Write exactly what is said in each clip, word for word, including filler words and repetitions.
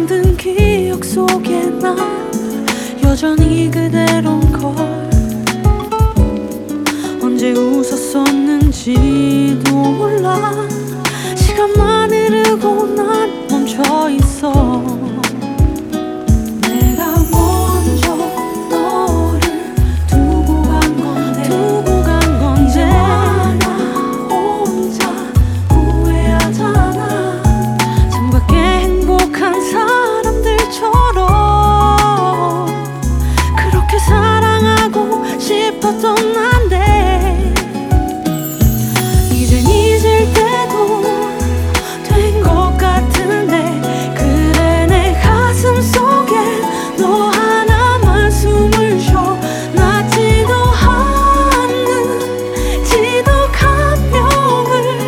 만든 기억 속에 나 여전히 그대로인걸. 언제 웃었었는지도 몰라. 시간만 흐르고 난 멈춰있어. 싶었던 난데 이젠 잊을 때도 된 것 같은데. 그래 내 가슴 속에 너 하나만 숨을 쉬어. 낫지도 않는 지독한 병을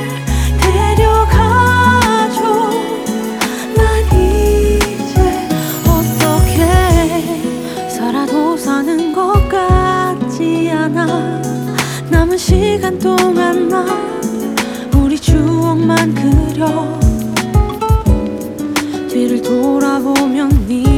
데려가줘. 난 이제 어떻게 살아도 사는 것 같지 않아. 남은 시간 동안 나 우리 추억만 그려. 뒤를 돌아보면 네